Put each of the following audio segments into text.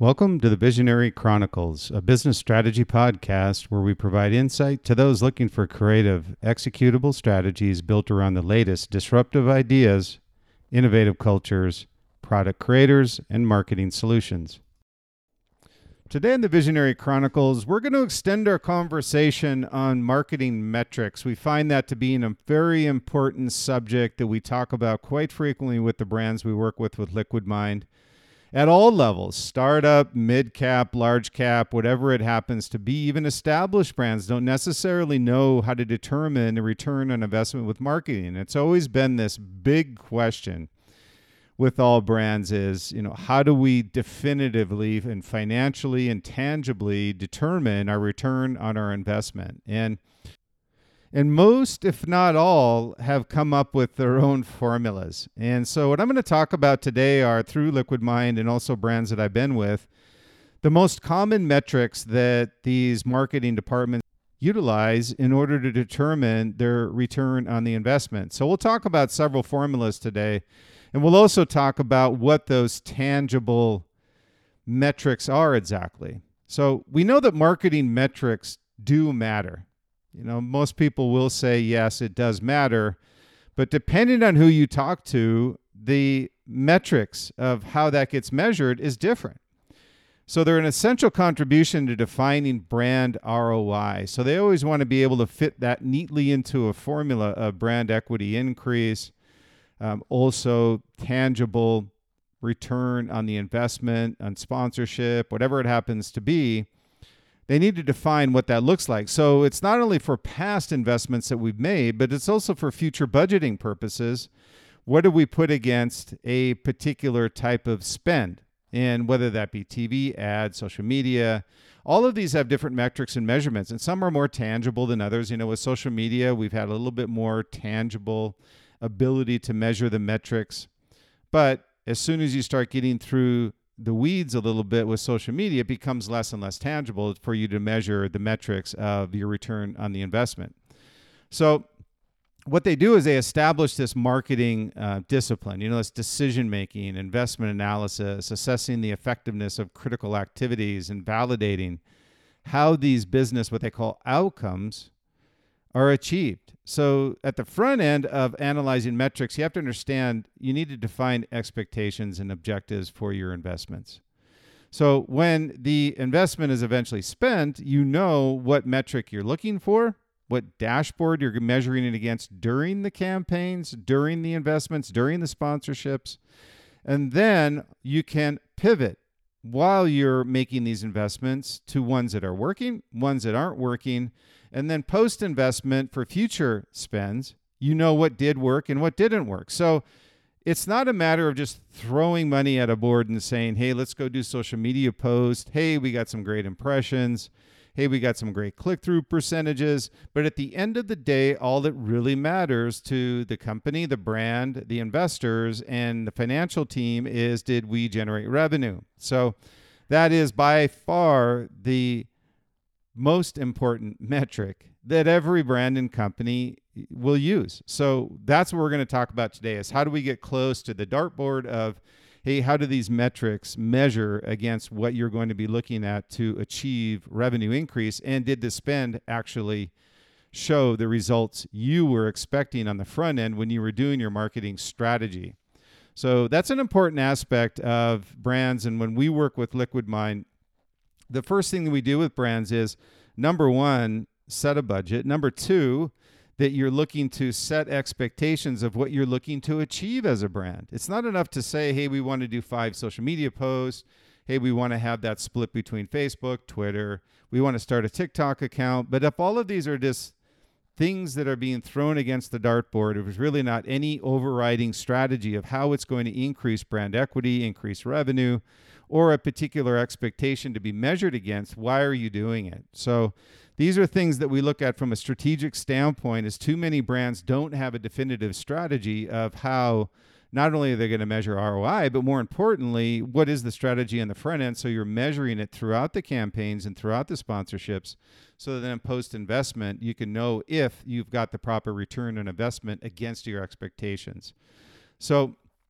Welcome to the Visionary Chronicles, a business strategy podcast where we provide insight to those looking for creative, executable strategies built around the latest disruptive ideas, innovative cultures, product creators, and marketing solutions. Today in the Visionary Chronicles, we're going to extend our conversation on marketing metrics. We find that to be a very important subject that we talk about quite frequently with the brands we work with Liquid Mind. At all levels, startup, mid-cap, large cap, whatever it happens to be, even established brands don't necessarily know how to determine a return on investment with marketing. It's always been this big question with all brands is, how do we definitively and financially and tangibly determine our return on our investment? And most, if not all, have come up with their own formulas. And so what I'm going to talk about today are, through Liquid Mind and also brands that I've been with, the most common metrics that these marketing departments utilize in order to determine their return on the investment. So we'll talk about several formulas today, and we'll also talk about what those tangible metrics are exactly. So we know that marketing metrics do matter. Most people will say, yes, it does matter. But depending on who you talk to, the metrics of how that gets measured is different. So they're an essential contribution to defining brand ROI. So they always want to be able to fit that neatly into a formula of brand equity increase, also tangible return on the investment, on sponsorship, whatever it happens to be. They need to define what that looks like. So it's not only for past investments that we've made, but it's also for future budgeting purposes. What do we put against a particular type of spend? And whether that be TV, ads, social media, all of these have different metrics and measurements, and some are more tangible than others. With social media, we've had a little bit more tangible ability to measure the metrics. But as soon as you start getting through the weeds a little bit with social media, it becomes less and less tangible for you to measure the metrics of your return on the investment. So what they do is they establish this marketing discipline, this decision-making, investment analysis, assessing the effectiveness of critical activities, and validating how these business, what they call outcomes, are achieved. So at the front end of analyzing metrics, you have to understand you need to define expectations and objectives for your investments. So when the investment is eventually spent, you know what metric you're looking for, what dashboard you're measuring it against during the campaigns, during the investments, during the sponsorships, and then you can pivot while you're making these investments to ones that are working, ones that aren't working. And then post-investment for future spends, you know what did work and what didn't work. So it's not a matter of just throwing money at a board and saying, hey, let's go do social media posts. Hey, we got some great impressions. Hey, we got some great click-through percentages. But at the end of the day, all that really matters to the company, the brand, the investors, and the financial team is, did we generate revenue? So that is by far the most important metric that every brand and company will use. So that's what we're going to talk about today, is how do we get close to the dartboard of, hey, how do these metrics measure against what you're going to be looking at to achieve revenue increase? And did the spend actually show the results you were expecting on the front end when you were doing your marketing strategy? So that's an important aspect of brands. And when we work with Liquid Mind, the first thing that we do with brands is, number one, set a budget. Number two, that you're looking to set expectations of what you're looking to achieve as a brand. It's not enough to say, hey, we want to do 5 social media posts. Hey, we want to have that split between Facebook, Twitter. We want to start a TikTok account. But if all of these are just things that are being thrown against the dartboard, it was really not any overriding strategy of how it's going to increase brand equity, increase revenue, or a particular expectation to be measured against, why are you doing it? So these are things that we look at from a strategic standpoint, as too many brands don't have a definitive strategy of how not only are they going to measure ROI, but more importantly, what is the strategy on the front end? So you're measuring it throughout the campaigns and throughout the sponsorships, so that then post-investment, you can know if you've got the proper return on investment against your expectations. So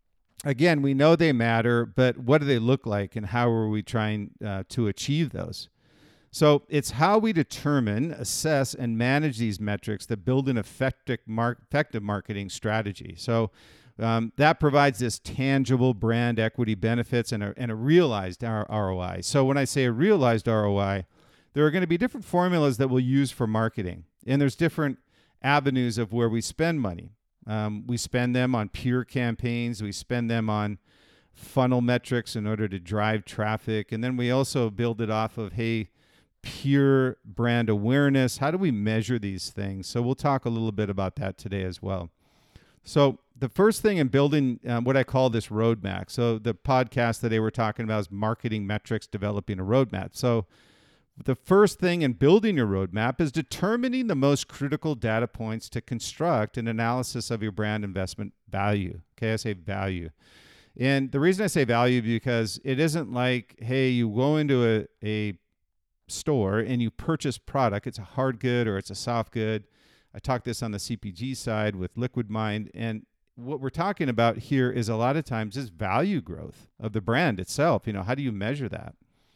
again, we know they matter, but what do they look like and how are we trying to achieve those? So it's how we determine, assess, and manage these metrics that build an effective marketing strategy. So that provides this tangible brand equity benefits and a realized ROI. So when I say a realized ROI, there are going to be different formulas that we'll use for marketing. And there's different avenues of where we spend money. We spend them on pure campaigns. We spend them on funnel metrics in order to drive traffic. And then we also build it off of, hey, pure brand awareness. How do we measure these things? So we'll talk a little bit about that today as well. So the first thing in building what I call this roadmap. So the podcast today we're talking about is marketing metrics, developing a roadmap. So the first thing in building your roadmap is determining the most critical data points to construct an analysis of your brand investment value. Okay, I say value. And the reason I say value is because it isn't like, hey, you go into a store and you purchase product. It's a hard good or it's a soft good. I talked this on the CPG side with Liquid Mind. And what we're talking about here is a lot of times is value growth of the brand itself. You know, how do you measure that?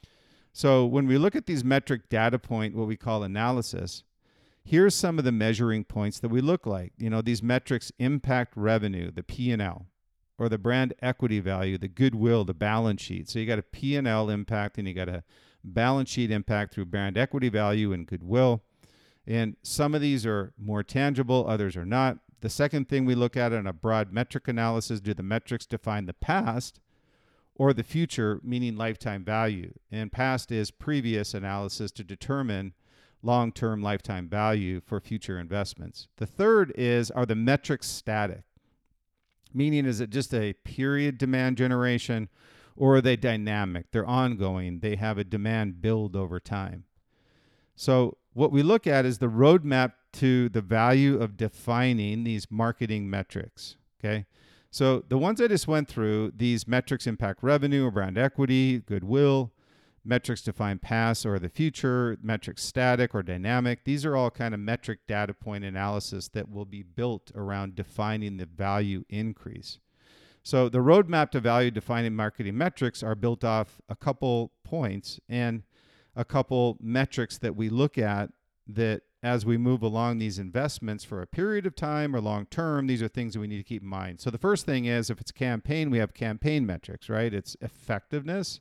So when we look at these metric data point, what we call analysis, here's some of the measuring points that we look like. You know, these metrics impact revenue, the P&L, or the brand equity value, the goodwill, the balance sheet. So you got a P&L impact and you got a balance sheet impact through brand equity value and goodwill. And some of these are more tangible, others are not. The second thing we look at in a broad metric analysis, do the metrics define the past or the future, meaning lifetime value? And past is previous analysis to determine long-term lifetime value for future investments. The third is, are the metrics static? Meaning, is it just a period demand generation, or are they dynamic? They're ongoing. They have a demand build over time. So what we look at is the roadmap to the value of defining these marketing metrics, okay? So the ones I just went through, these metrics impact revenue or brand equity, goodwill, metrics define past or the future, metrics static or dynamic. These are all kind of metric data point analysis that will be built around defining the value increase. So the roadmap to value defining marketing metrics are built off a couple points and a couple metrics that we look at that as we move along these investments for a period of time or long term, these are things that we need to keep in mind. So the first thing is, if it's campaign, we have campaign metrics, right? It's effectiveness,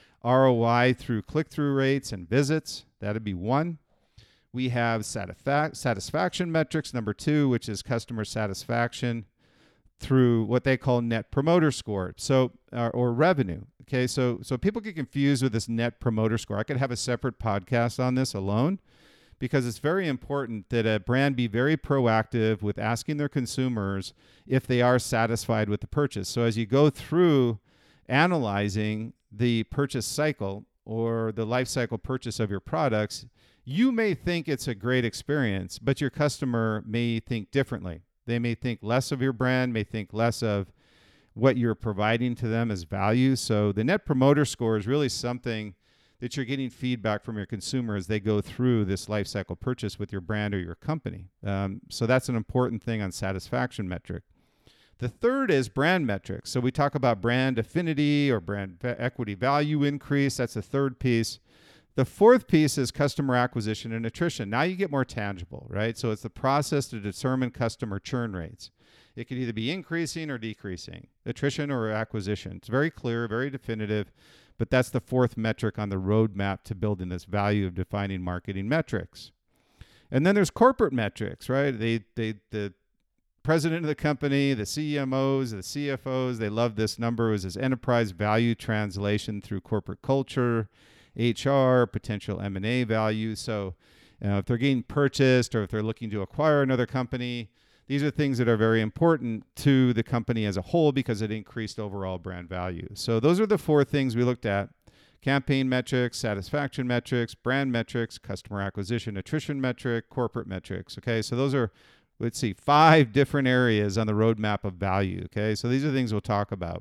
ROI through click-through rates and visits. That'd be one. We have satisfaction metrics, number two, which is customer satisfaction through what they call net promoter score. So, or revenue. Okay. So people get confused with this net promoter score. I could have a separate podcast on this alone, because it's very important that a brand be very proactive with asking their consumers if they are satisfied with the purchase. So as you go through analyzing the purchase cycle or the life cycle purchase of your products, you may think it's a great experience, but your customer may think differently. They may think less of your brand, may think less of what you're providing to them as value. So the net promoter score is really something that you're getting feedback from your consumer as they go through this life cycle purchase with your brand or your company. So that's an important thing on satisfaction metric. The third is brand metrics. So we talk about brand affinity or brand equity value increase. That's the third piece. The fourth piece is customer acquisition and attrition. Now you get more tangible, right? So it's the process to determine customer churn rates. It could either be increasing or decreasing, attrition or acquisition. It's very clear, very definitive, but that's the fourth metric on the roadmap to building this value of defining marketing metrics. And then there's corporate metrics, right? The president of the company, the CMOs, the CFOs, they love this number. It was this enterprise value translation through corporate culture, HR, potential M&A value. So if they're getting purchased or if they're looking to acquire another company, these are things that are very important to the company as a whole because it increased overall brand value. So those are the four things we looked at: campaign metrics, satisfaction metrics, brand metrics, customer acquisition, attrition metric, corporate metrics. Okay, so those are, let's see, 5 different areas on the roadmap of value. Okay, so these are things we'll talk about.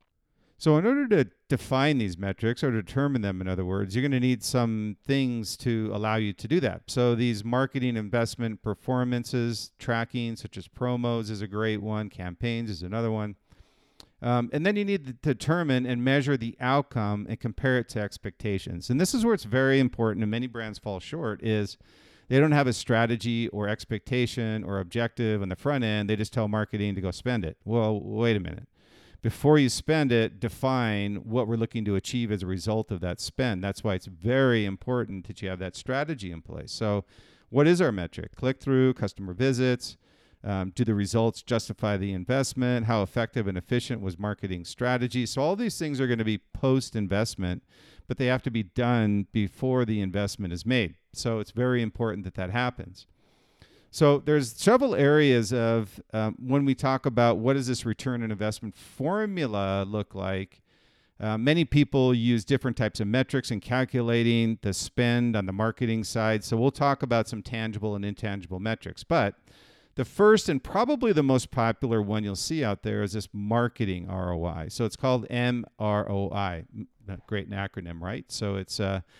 So in order to define these metrics, or determine them, in other words, you're going to need some things to allow you to do that. So these marketing investment performances tracking, such as promos, is a great one. Campaigns is another one. And then you need to determine and measure the outcome and compare it to expectations. And this is where it's very important, and many brands fall short, is they don't have a strategy or expectation or objective on the front end. They just tell marketing to go spend it. Well, wait a minute. Before you spend it, define what we're looking to achieve as a result of that spend. That's why it's very important that you have that strategy in place. So what is our metric? Click-through, customer visits. Do the results justify the investment? How effective and efficient was marketing strategy? So all these things are going to be post-investment, but they have to be done before the investment is made. So it's very important that that happens. So there's several areas of when we talk about what does this return on investment formula look like. Many people use different types of metrics in calculating the spend on the marketing side. So we'll talk about some tangible and intangible metrics. But the first and probably the most popular one you'll see out there is this marketing ROI. So it's called MROI. Great acronym, right? So it's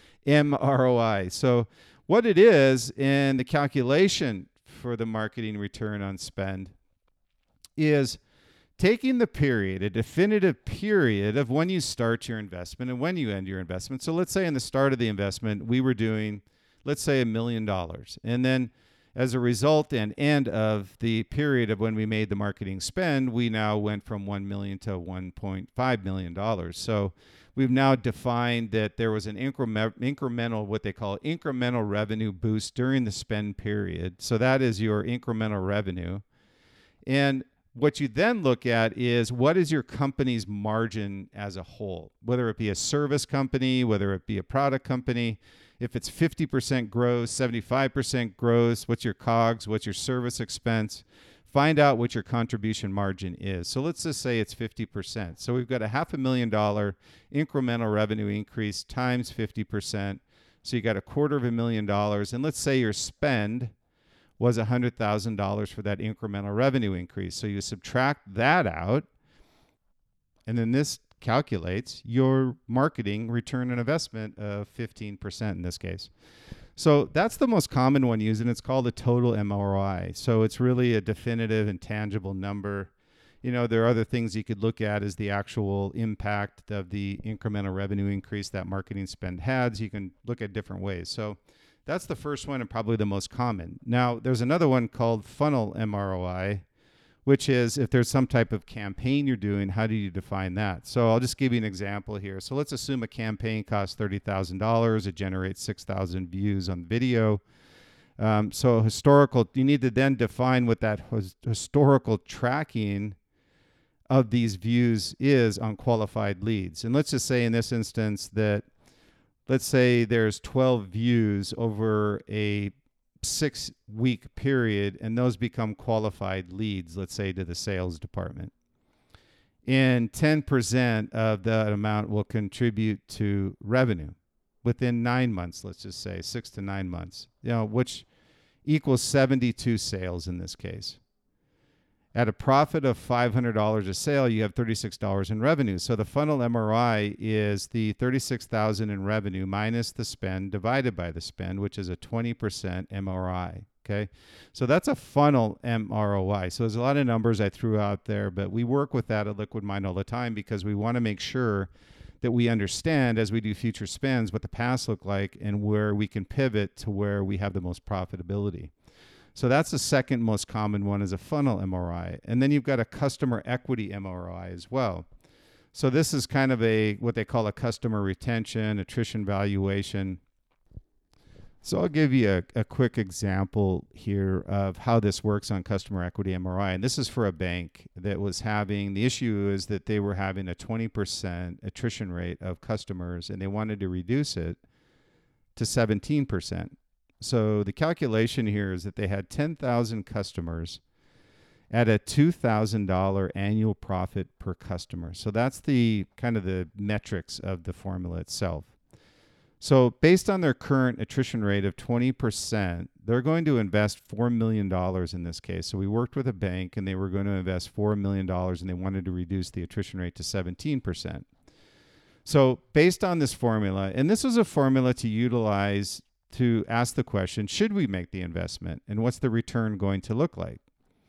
MROI. So what it is in the calculation for the marketing return on spend is taking the period, a definitive period of when you start your investment and when you end your investment. So let's say in the start of the investment, we were doing, let's say $1 million. And then as a result and end of the period of when we made the marketing spend, we now went from $1 million to $1.5 million. So we've now defined that there was an incremental, what they call incremental revenue boost during the spend period. So that is your incremental revenue. And what you then look at is what is your company's margin as a whole, whether it be a service company, whether it be a product company. If it's 50% gross, 75% gross, what's your COGS, what's your service expense? Find out what your contribution margin is. So let's just say it's 50%. So we've got a $500,000 incremental revenue increase times 50%. So you got $250,000. And let's say your spend was $100,000 for that incremental revenue increase. So you subtract that out, and then this calculates your marketing return on investment of 15% in this case. So that's the most common one used, and it's called a total MROI. So it's really a definitive and tangible number. You know, there are other things you could look at as the actual impact of the incremental revenue increase that marketing spend had. So you can look at different ways. So that's the first one and probably the most common. Now, there's another one called funnel MROI, which is if there's some type of campaign you're doing, how do you define that? So I'll just give you an example here. So let's assume a campaign costs $30,000. It generates 6,000 views on video. So historical, you need to then define what that historical tracking of these views is on qualified leads. And let's just say in this instance that, let's say there's 12 views over a 6-week period, and those become qualified leads, let's say to the sales department. And 10% of that amount will contribute to revenue within 9 months, let's just say 6 to 9 months, which equals 72 sales in this case. At a profit of $500 a sale, you have $36 in revenue. So the funnel MRI is the $36,000 in revenue minus the spend divided by the spend, which is a 20% MRI. Okay, so that's a funnel MROI. So there's a lot of numbers I threw out there, but we work with that at Liquid Mind all the time because we want to make sure that we understand as we do future spends what the past look like and where we can pivot to where we have the most profitability. So that's the second most common one is a funnel MRI. And then you've got a customer equity MRI as well. So this is kind of what they call a customer retention, attrition valuation. So I'll give you a quick example here of how this works on customer equity MRI. And this is for a bank that was having, the issue is that they were having a 20% attrition rate of customers and they wanted to reduce it to 17%. So the calculation here is that they had 10,000 customers at a $2,000 annual profit per customer. So that's the kind of the metrics of the formula itself. So based on their current attrition rate of 20%, they're going to invest $4 million in this case. So we worked with a bank and they were going to invest $4 million and they wanted to reduce the attrition rate to 17%. So based on this formula, and this was a formula to utilize to ask the question, should we make the investment and what's the return going to look like?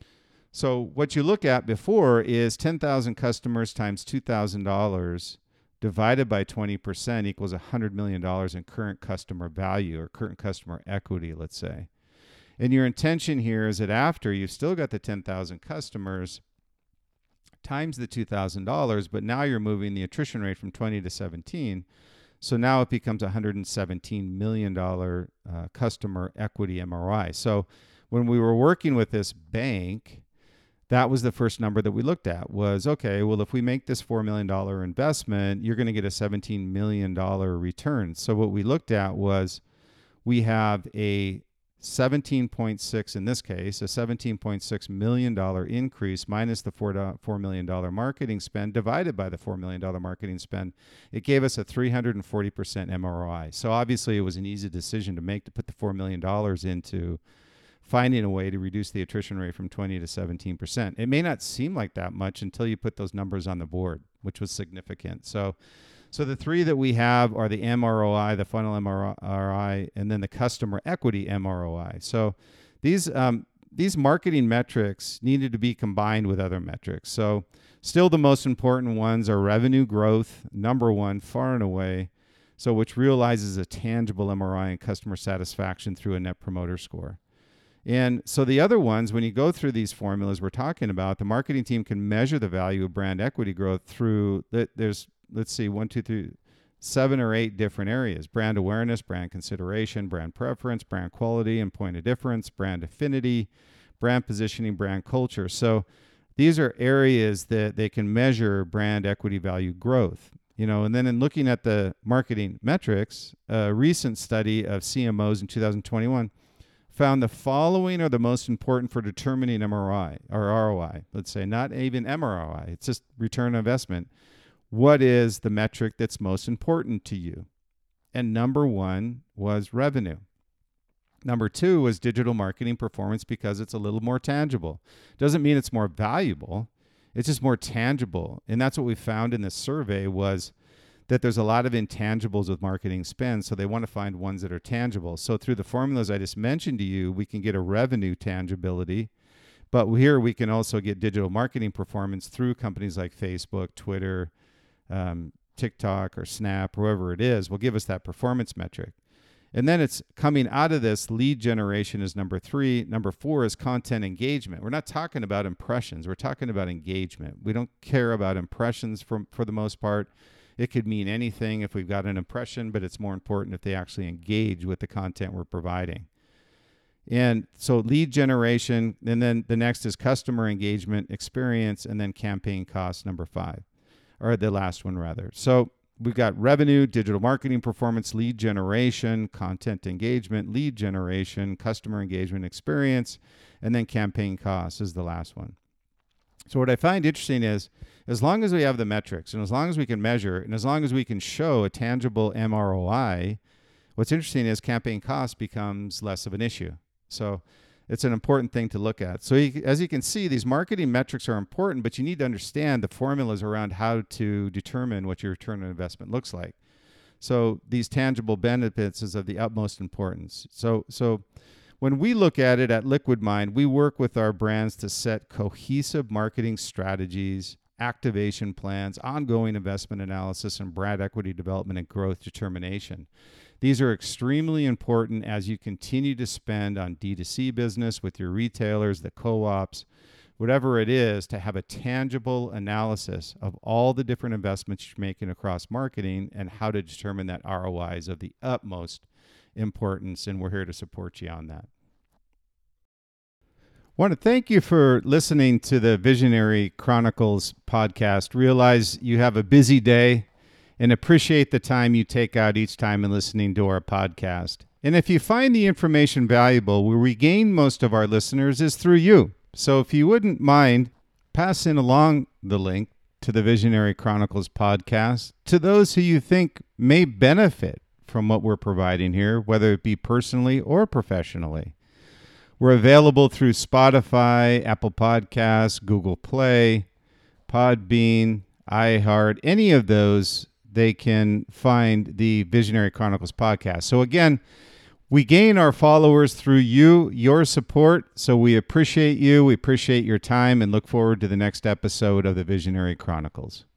So what you look at before is 10,000 customers times $2,000 divided by 20% equals $100 million in current customer value or current customer equity, let's say. And your intention here is that after you've still got the 10,000 customers times the $2,000, but now you're moving the attrition rate from 20 to 17. So now it becomes $117 million customer equity MROI. So when we were working with this bank, that was the first number that we looked at was, okay, well, if we make this $4 million investment, you're going to get a $17 million return. So what we looked at was we have a 17.6, in this case, a $17.6 million increase minus the $4 million marketing spend divided by the $4 million marketing spend. It gave us a 340% MROI. So obviously it was an easy decision to make to put the $4 million into finding a way to reduce the attrition rate from 20 to 17%. It may not seem like that much until you put those numbers on the board, which was significant. So the three that we have are the MROI, the funnel MROI, and then the customer equity MROI. So these marketing metrics needed to be combined with other metrics. So still the most important ones are revenue growth, number one, far and away, so which realizes a tangible MROI and customer satisfaction through a net promoter score. And so the other ones, when you go through these formulas we're talking about, the marketing team can measure the value of brand equity growth through, there's, let's see, 7 or 8 different areas: brand awareness, brand consideration, brand preference, brand quality and point of difference, brand affinity, brand positioning, brand culture. So these are areas that they can measure brand equity value growth. And then in looking at the marketing metrics, a recent study of CMOs in 2021 found the following are the most important for determining MROI or ROI. Let's say not even MROI, it's just return on investment. What is the metric that's most important to you? And number 1 was revenue. Number 2 was digital marketing performance because it's a little more tangible. Doesn't mean it's more valuable. It's just more tangible. And that's what we found in this survey was that there's a lot of intangibles with marketing spend, so they want to find ones that are tangible. So through the formulas I just mentioned to you, we can get a revenue tangibility, but here we can also get digital marketing performance through companies like Facebook, Twitter, TikTok, or Snap, whoever it is, will give us that performance metric. And then it's coming out of this, lead generation is number 3. Number 4 is content engagement. We're not talking about impressions. We're talking about engagement. We don't care about impressions for the most part. It could mean anything if we've got an impression, but it's more important if they actually engage with the content we're providing. And so lead generation, and then the next is customer engagement, experience, and then campaign costs, number 5, or the last one rather. So we've got revenue, digital marketing performance, lead generation, content engagement, lead generation, customer engagement, experience, and then campaign costs is the last one. So what I find interesting is, as long as we have the metrics and as long as we can measure and as long as we can show a tangible MROI, what's interesting is campaign cost becomes less of an issue. So it's an important thing to look at. So as you can see, these marketing metrics are important, but you need to understand the formulas around how to determine what your return on investment looks like. So these tangible benefits is of the utmost importance. So when we look at it at Liquid Mind, we work with our brands to set cohesive marketing strategies, activation plans, ongoing investment analysis, and brand equity development and growth determination. These are extremely important as you continue to spend on D2C business with your retailers, the co-ops, whatever it is, to have a tangible analysis of all the different investments you're making across marketing and how to determine that ROI is of the utmost importance, and we're here to support you on that. I want to thank you for listening to the Visionary Chronicles podcast. Realize you have a busy day and appreciate the time you take out each time in listening to our podcast. And if you find the information valuable, where we gain most of our listeners is through you. So if you wouldn't mind passing along the link to the Visionary Chronicles podcast to those who you think may benefit from what we're providing here, whether it be personally or professionally. We're available through Spotify, Apple Podcasts, Google Play, Podbean, iHeart, any of those, they can find the Visionary Chronicles podcast. So again, We gain our followers through your support, so we appreciate you. We appreciate your time and look forward to the next episode of the Visionary Chronicles.